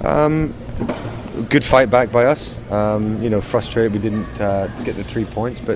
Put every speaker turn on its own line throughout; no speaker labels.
Good fight back by us. Frustrated we didn't get the 3 points, but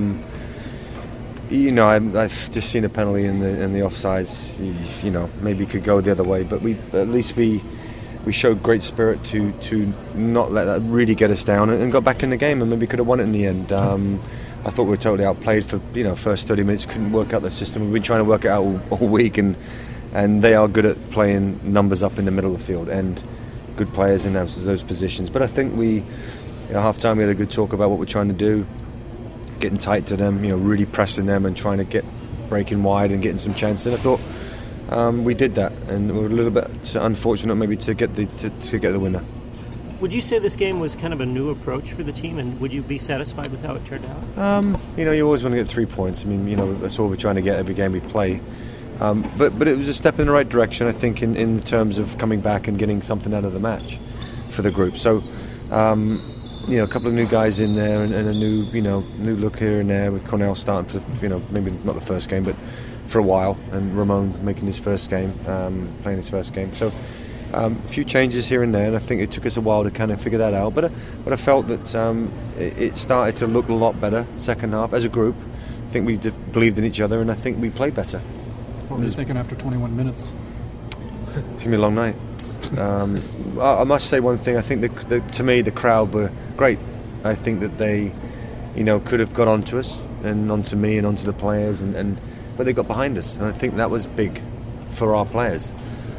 I've just seen a penalty in the offsides. Maybe it could go the other way, but at least we showed great spirit to not let that really get us down and got back in the game, and maybe could have won it in the end. I thought we were totally outplayed for first 30 minutes. Couldn't work out the system. We've been trying to work it out all week, and they are good at playing numbers up in the middle of the field and good players in those positions. But I think we, half time, we had a good talk about what we're trying to do, getting tight to them, really pressing them and trying to get breaking wide and getting some chances. And I thought we did that, and we were a little bit unfortunate maybe to get the winner.
Would you say this game was kind of a new approach for the team, and would you be satisfied with how it turned out?
You always want to get 3 points. I mean, that's what we're trying to get every game we play. But it was a step in the right direction, I think, in terms of coming back and getting something out of the match for the group. So, a couple of new guys in there and a new look here and there with Cornell starting for, maybe not the first game, but for a while, and Ramon making his first game, playing his first game. So, a few changes here and there, and I think it took us a while to kind of figure that out. But I felt that it started to look a lot better second half as a group. I think we believed in each other, and I think we played better.
What were you thinking after 21 minutes?
It's going to be a long night. I must say one thing. I think to me the crowd were great. I think that they, could have got onto us and onto me and onto the players, but they got behind us, and I think that was big for our players.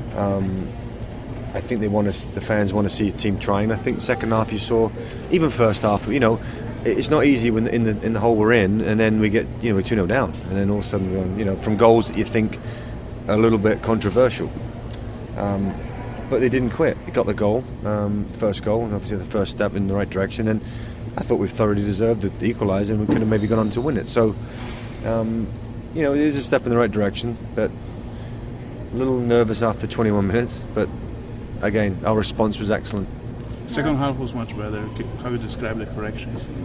I think the fans want to see a team trying. I think second half you saw, even first half, it's not easy when in the hole we're in, and then we get we're 2-0 down, and then all of a sudden from goals that you think are a little bit controversial, but they didn't quit. They got the goal, first goal, and obviously the first step in the right direction. And I thought we thoroughly deserved the equaliser, and we could have maybe gone on to win it. So it is a step in the right direction, but a little nervous after 21 minutes. But again, our response was excellent.
Second half was much better. How do you describe the corrections you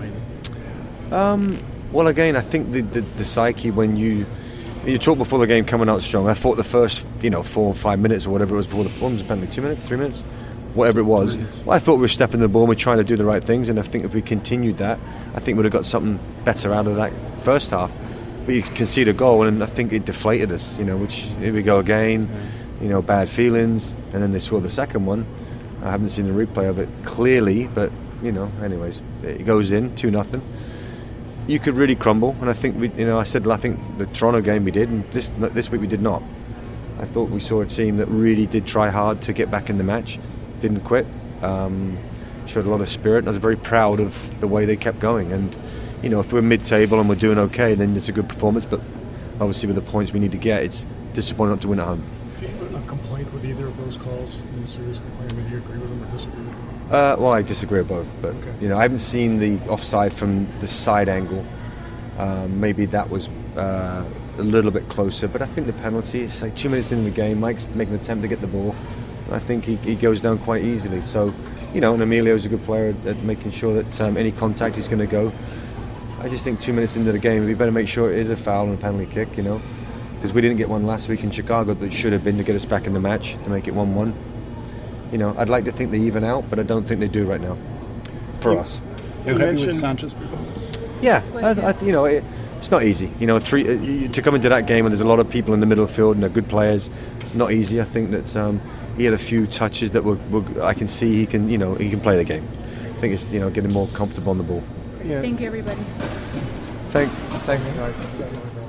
made?
Well, again, I think the psyche when you talk before the game coming out strong. I thought the first 4 or 5 minutes or whatever it was before the penalty, apparently 2 minutes, 3 minutes, whatever it was. Well, I thought we were stepping the ball and we're trying to do the right things, and I think if we continued that, I think we'd have got something better out of that first half. But you concede a goal, and I think it deflated us. Which here we go again. Bad feelings, and then they score the second one. I haven't seen the replay of it clearly, but anyways, it goes in 2-0. You could really crumble, and I think I think the Toronto game we did, and this week we did not. I thought we saw a team that really did try hard to get back in the match, didn't quit, showed a lot of spirit, and I was very proud of the way they kept going. And if we're mid-table and we're doing okay, then it's a good performance. But obviously, with the points we need to get, it's disappointing not to win at home.
A complaint with either of those calls? Any serious complaint? Do you agree with them or disagree with them?
Well, I disagree with both, but
okay.
I haven't seen the offside from the side angle. Maybe that was a little bit closer, but I think the penalty is like 2 minutes into the game. Mike's making an attempt to get the ball. I think he goes down quite easily. So, and Emilio's a good player at making sure that any contact is going to go. I just think 2 minutes into the game, we better make sure it is a foul and a penalty kick, because we didn't get one last week in Chicago that should have been to get us back in the match, to make it 1-1. I'd like to think they even out, but I don't think they do right now for us.
You happy with Sanchez' performance?
Yeah, it's not easy. To come into that game and there's a lot of people in the middle of the field and they're good players, not easy. I think that he had a few touches that were I can see he can play the game. I think it's getting more comfortable on the ball.
Yeah. Thank you, everybody.
Thanks, guys.